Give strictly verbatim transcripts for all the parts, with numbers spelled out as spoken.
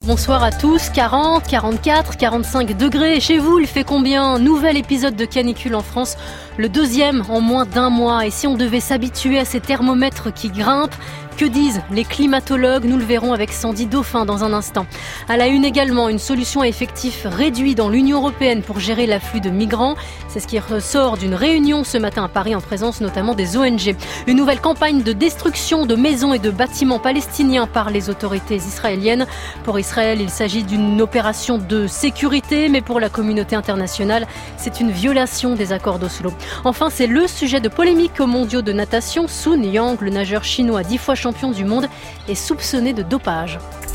Bonsoir à tous. quarante, quarante-quatre, quarante-cinq degrés. Chez vous, il fait combien ? Nouvel épisode de canicule en France, le deuxième en moins d'un mois. Et si on devait s'habituer à ces thermomètres qui grimpent, que disent les climatologues ? Nous le verrons avec Sandy Dauphin dans un instant. À la une également, une solution à effectif réduit dans l'Union européenne pour gérer l'afflux de migrants. C'est ce qui ressort d'une réunion ce matin à Paris en présence notamment des O N G. Une nouvelle campagne de destruction de maisons et de bâtiments palestiniens par les autorités israéliennes. Pour Israël, il s'agit d'une opération de sécurité, mais pour la communauté internationale, c'est une violation des accords d'Oslo. Enfin, c'est le sujet de polémique aux mondiaux de natation. Sun Yang, le nageur chinois dix fois champion du monde, est soupçonné de dopage.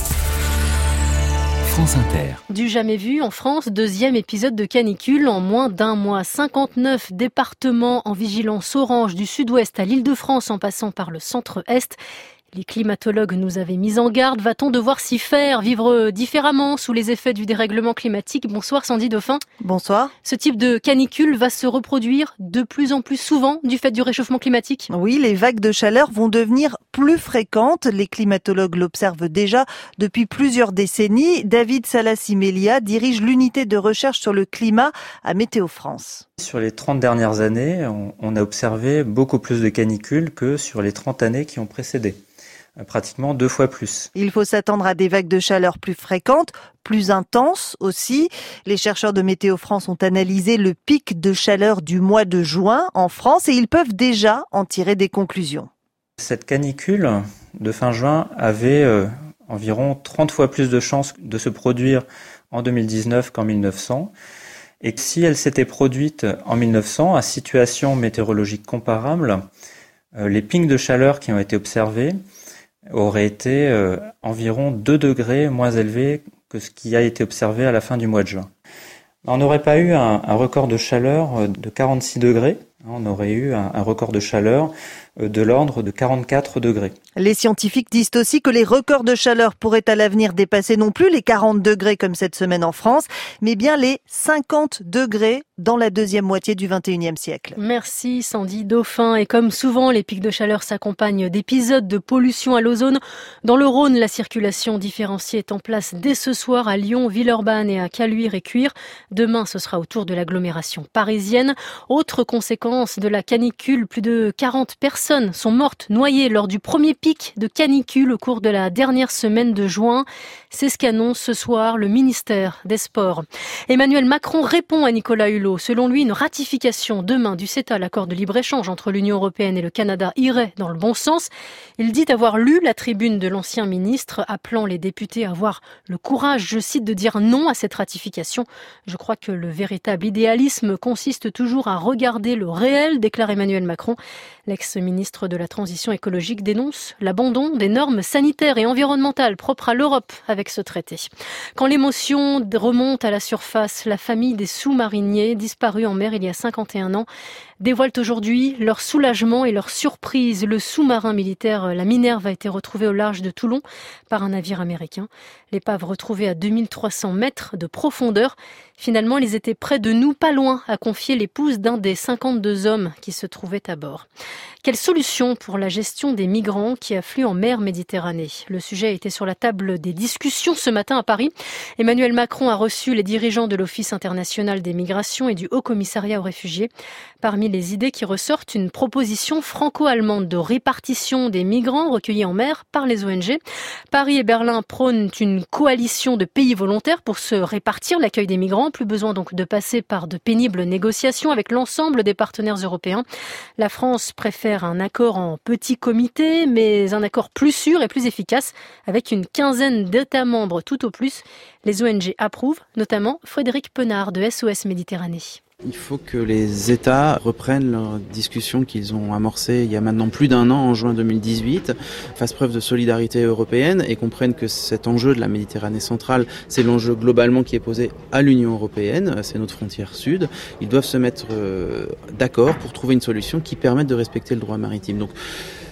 France Inter. Du jamais vu en France, deuxième épisode de canicule en moins d'un mois. cinquante-neuf départements en vigilance orange du sud-ouest à l'Île-de-France en passant par le centre-est. Les climatologues nous avaient mis en garde. Va-t-on devoir s'y faire, vivre différemment sous les effets du dérèglement climatique ? Bonsoir Sandy Dauphin. Bonsoir. Ce type de canicule va se reproduire de plus en plus souvent du fait du réchauffement climatique ? Oui, les vagues de chaleur vont devenir plus fréquentes. Les climatologues l'observent déjà depuis plusieurs décennies. David Salas-Imelia dirige l'unité de recherche sur le climat à Météo France. Sur les trente dernières années, on, on a observé beaucoup plus de canicules que sur les trente années qui ont précédé. Pratiquement deux fois plus. Il faut s'attendre à des vagues de chaleur plus fréquentes, plus intenses aussi. Les chercheurs de Météo France ont analysé le pic de chaleur du mois de juin en France et ils peuvent déjà en tirer des conclusions. Cette canicule de fin juin avait euh, environ trente fois plus de chances de se produire en deux mille dix-neuf qu'en mille neuf cents. Et si elle s'était produite en mille neuf cents à situation météorologique comparable, euh, les pics de chaleur qui ont été observés aurait été euh, environ deux degrés moins élevé que ce qui a été observé à la fin du mois de juin. On n'aurait pas eu un, un record de chaleur de quarante-six degrés, on aurait eu un, un record de chaleur de l'ordre de quarante-quatre degrés. Les scientifiques disent aussi que les records de chaleur pourraient à l'avenir dépasser non plus les quarante degrés comme cette semaine en France, mais bien les cinquante degrés dans la deuxième moitié du vingt et unième siècle. Merci Sandy Dauphin. Et comme souvent, les pics de chaleur s'accompagnent d'épisodes de pollution à l'ozone. Dans le Rhône, la circulation différenciée est en place dès ce soir à Lyon, Villeurbanne et à Caluire et Cuire. Demain, ce sera au tour de l'agglomération parisienne. Autre conséquence de la canicule, plus de quarante personnes sont mortes noyées lors du premier pic de canicule au cours de la dernière semaine de juin. C'est ce qu'annonce ce soir le ministère des Sports. Emmanuel Macron répond à Nicolas Hulot. Selon lui, une ratification demain du CETA, l'accord de libre-échange entre l'Union européenne et le Canada, irait dans le bon sens. Il dit avoir lu la tribune de l'ancien ministre appelant les députés à avoir le courage, je cite, de dire non à cette ratification. Je crois que le véritable idéalisme consiste toujours à regarder le réel, déclare Emmanuel Macron. L'ex-ministre de la Transition écologique dénonce l'abandon des normes sanitaires et environnementales propres à l'Europe avec ce traité. Quand l'émotion remonte à la surface, la famille des sous-mariniers disparus en mer il y a cinquante et un ans dévoilent aujourd'hui leur soulagement et leur surprise. Le sous-marin militaire, la Minerve, a été retrouvé au large de Toulon par un navire américain. L'épave retrouvée à deux mille trois cents mètres de profondeur. Finalement, ils étaient près de nous, pas loin, a confié l'épouse d'un des cinquante-deux hommes qui se trouvaient à bord. Quelle solution pour la gestion des migrants qui affluent en mer Méditerranée ? Le sujet était sur la table des discussions ce matin à Paris. Emmanuel Macron a reçu les dirigeants de l'Office international des migrations et du Haut Commissariat aux réfugiés. Parmi les idées qui ressortent, une proposition franco-allemande de répartition des migrants recueillis en mer par les O N G. Paris et Berlin prônent une coalition de pays volontaires pour se répartir l'accueil des migrants. Plus besoin donc de passer par de pénibles négociations avec l'ensemble des partenaires européens. La France préfère un accord en petit comité, mais un accord plus sûr et plus efficace, avec une quinzaine d'États membres tout au plus. Les O N G approuvent, notamment Frédéric Penard de S O S Méditerranée. Il faut que les États reprennent leurs discussions qu'ils ont amorcées il y a maintenant plus d'un an, en juin deux mille dix-huit, fassent preuve de solidarité européenne et comprennent que cet enjeu de la Méditerranée centrale, c'est l'enjeu globalement qui est posé à l'Union européenne, c'est notre frontière sud. Ils doivent se mettre euh, d'accord pour trouver une solution qui permette de respecter le droit maritime. Donc,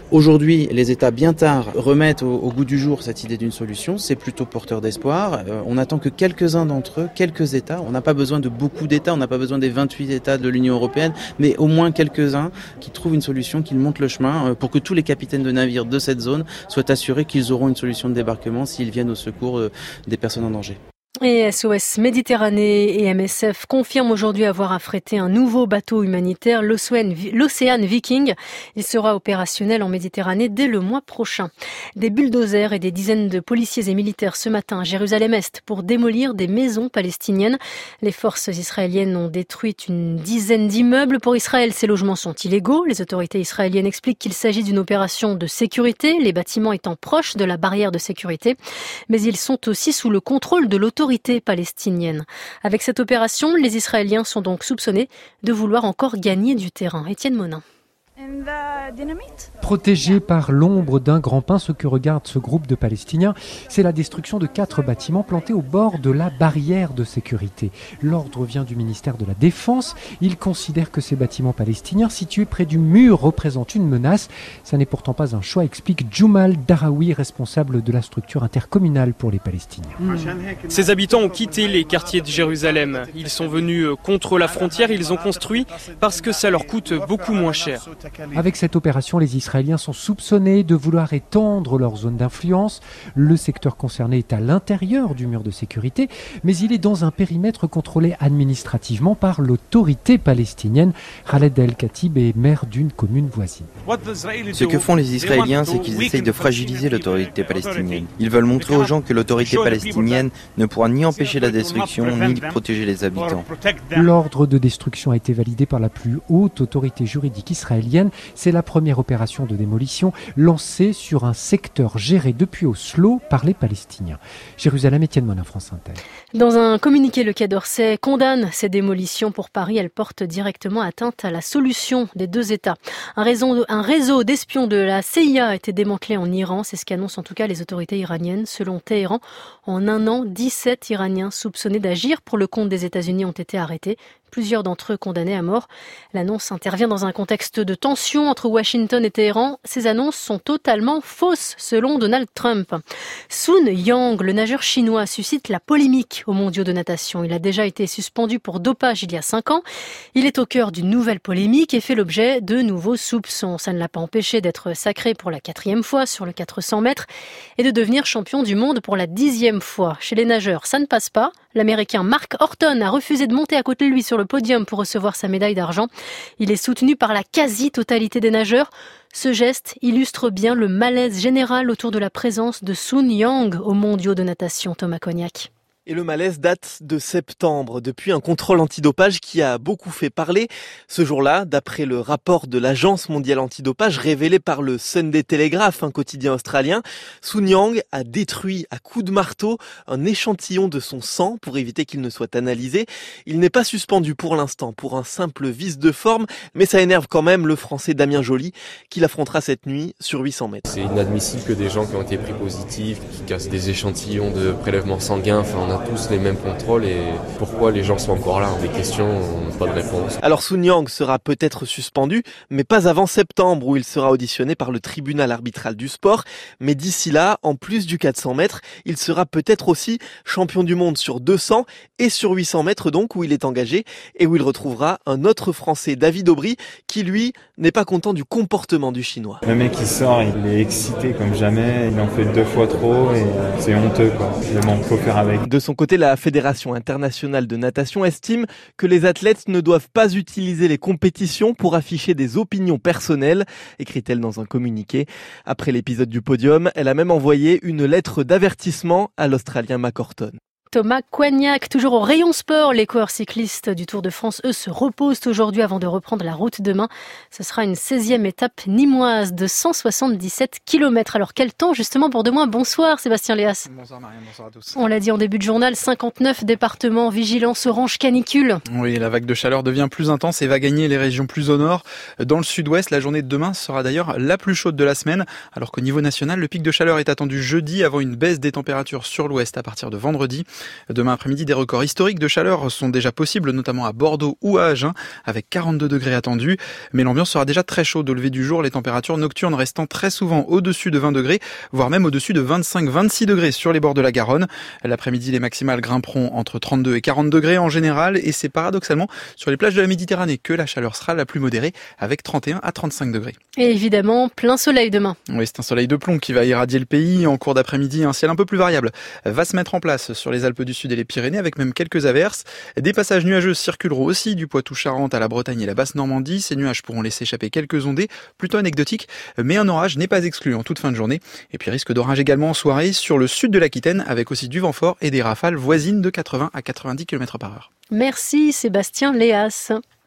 Aujourd'hui, les États bien tard remettent au, au goût du jour cette idée d'une solution. C'est plutôt porteur d'espoir. Euh, on n'attend que quelques-uns d'entre eux, quelques États. On n'a pas besoin de beaucoup d'États, on n'a pas besoin des vingt-huit États de l'Union européenne, mais au moins quelques-uns qui trouvent une solution, qui montent le chemin euh, pour que tous les capitaines de navires de cette zone soient assurés qu'ils auront une solution de débarquement s'ils viennent au secours euh, des personnes en danger. Et S O S Méditerranée et M S F confirment aujourd'hui avoir affrété un nouveau bateau humanitaire, l'Océan Viking. Il sera opérationnel en Méditerranée dès le mois prochain. Des bulldozers et des dizaines de policiers et militaires ce matin à Jérusalem-Est pour démolir des maisons palestiniennes. Les forces israéliennes ont détruit une dizaine d'immeubles. Pour Israël, ces logements sont illégaux. Les autorités israéliennes expliquent qu'il s'agit d'une opération de sécurité, les bâtiments étant proches de la barrière de sécurité. Mais ils sont aussi sous le contrôle de l'autorité palestinienne. Avec cette opération, les Israéliens sont donc soupçonnés de vouloir encore gagner du terrain. Étienne Monin. Protégés par l'ombre d'un grand pin, ce que regarde ce groupe de Palestiniens, c'est la destruction de quatre bâtiments plantés au bord de la barrière de sécurité. L'ordre vient du ministère de la Défense. Il considère que ces bâtiments palestiniens situés près du mur représentent une menace. Ça n'est pourtant pas un choix, explique Djoumal Daraoui, responsable de la structure intercommunale pour les Palestiniens. Ces habitants ont quitté les quartiers de Jérusalem. Ils sont venus contre la frontière, ils ont construit parce que ça leur coûte beaucoup moins cher. Avec cette opération, les Israéliens sont soupçonnés de vouloir étendre leur zone d'influence. Le secteur concerné est à l'intérieur du mur de sécurité, mais il est dans un périmètre contrôlé administrativement par l'autorité palestinienne. Khaled El-Khatib est maire d'une commune voisine. Ce que font les Israéliens, c'est qu'ils essayent de fragiliser l'autorité palestinienne. Ils veulent montrer aux gens que l'autorité palestinienne ne pourra ni empêcher la destruction, ni protéger les habitants. L'ordre de destruction a été validé par la plus haute autorité juridique israélienne. C'est la première opération de démolition lancée sur un secteur géré depuis Oslo par les Palestiniens. Jérusalem, Étienne Monin, France Inter. Dans un communiqué, le Quai d'Orsay condamne ces démolitions. Pour Paris, elles portent directement atteinte à la solution des deux États. Un réseau, un réseau d'espions de la C I A a été démantelé en Iran. C'est ce qu'annoncent en tout cas les autorités iraniennes. Selon Téhéran, en un an, dix-sept Iraniens soupçonnés d'agir pour le compte des États-Unis ont été arrêtés. Plusieurs d'entre eux condamnés à mort. L'annonce intervient dans un contexte de tension entre Washington et Téhéran. Ces annonces sont totalement fausses, selon Donald Trump. Sun Yang, le nageur chinois, suscite la polémique aux mondiaux de natation. Il a déjà été suspendu pour dopage il y a cinq ans. Il est au cœur d'une nouvelle polémique et fait l'objet de nouveaux soupçons. Ça ne l'a pas empêché d'être sacré pour la quatrième fois sur le quatre cents mètres et de devenir champion du monde pour la dixième fois. Chez les nageurs, ça ne passe pas. L'Américain Mark Horton a refusé de monter à côté de lui sur le podium pour recevoir sa médaille d'argent. Il est soutenu par la quasi-totalité des nageurs. Ce geste illustre bien le malaise général autour de la présence de Sun Yang aux mondiaux de natation. Thomas Cognac. Et le malaise date de septembre, depuis un contrôle antidopage qui a beaucoup fait parler. Ce jour-là, d'après le rapport de l'Agence mondiale antidopage révélé par le Sunday Telegraph, un quotidien australien, Sun Yang a détruit à coups de marteau un échantillon de son sang pour éviter qu'il ne soit analysé. Il n'est pas suspendu pour l'instant pour un simple vice de forme, mais ça énerve quand même le Français Damien Joly, qui l'affrontera cette nuit sur huit cents mètres. C'est inadmissible que des gens qui ont été pris positifs, qui cassent des échantillons de prélèvements sanguins, enfin on a tous les mêmes contrôles et pourquoi les gens sont encore là? Des questions, pas de réponse. Alors Sun Yang sera peut-être suspendu, mais pas avant septembre où il sera auditionné par le tribunal arbitral du sport. Mais d'ici là, en plus du quatre cents mètres, il sera peut-être aussi champion du monde sur deux cents et sur huit cents mètres donc où il est engagé et où il retrouvera un autre Français, David Aubry, qui lui n'est pas content du comportement du Chinois. Le mec qui sort, il est excité comme jamais, il en fait deux fois trop et c'est honteux quoi. Mais bon, faut faire avec. De son côté, la Fédération internationale de natation estime que les athlètes ne doivent pas utiliser les compétitions pour afficher des opinions personnelles, écrit-elle dans un communiqué. Après l'épisode du podium, elle a même envoyé une lettre d'avertissement à l'Australien Mark Horton. Thomas Cognac, toujours au rayon sport. Les coureurs cyclistes du Tour de France, eux, se reposent aujourd'hui avant de reprendre la route demain. Ce sera une seizième étape nîmoise de cent soixante-dix-sept kilomètres. Alors quel temps justement pour demain? Bonsoir Sébastien Léas. Bonsoir Marianne, bonsoir à tous. On l'a dit en début de journal, cinquante-neuf départements, vigilance orange canicule. Oui, la vague de chaleur devient plus intense et va gagner les régions plus au nord. Dans le sud-ouest, la journée de demain sera d'ailleurs la plus chaude de la semaine, alors qu'au niveau national, le pic de chaleur est attendu jeudi avant une baisse des températures sur l'ouest à partir de vendredi. Demain après-midi, des records historiques de chaleur sont déjà possibles, notamment à Bordeaux ou à Agen, avec quarante-deux degrés attendus. Mais l'ambiance sera déjà très chaude au lever du jour, les températures nocturnes restant très souvent au-dessus de vingt degrés, voire même au-dessus de vingt-cinq à vingt-six degrés sur les bords de la Garonne. L'après-midi, les maximales grimperont entre trente-deux et quarante degrés en général, et c'est paradoxalement sur les plages de la Méditerranée que la chaleur sera la plus modérée, avec trente et un à trente-cinq degrés. Et évidemment, plein soleil demain. Oui, c'est un soleil de plomb qui va irradier le pays. En cours d'après-midi, un ciel un peu plus variable va se mettre en place sur les Alpes du Sud et les Pyrénées, avec même quelques averses. Des passages nuageux circuleront aussi du Poitou-Charentes à la Bretagne et la Basse-Normandie. Ces nuages pourront laisser échapper quelques ondées, plutôt anecdotiques, mais un orage n'est pas exclu en toute fin de journée. Et puis risque d'orage également en soirée sur le sud de l'Aquitaine, avec aussi du vent fort et des rafales voisines de quatre-vingts à quatre-vingt-dix kilomètres par heure. Merci Sébastien Léas.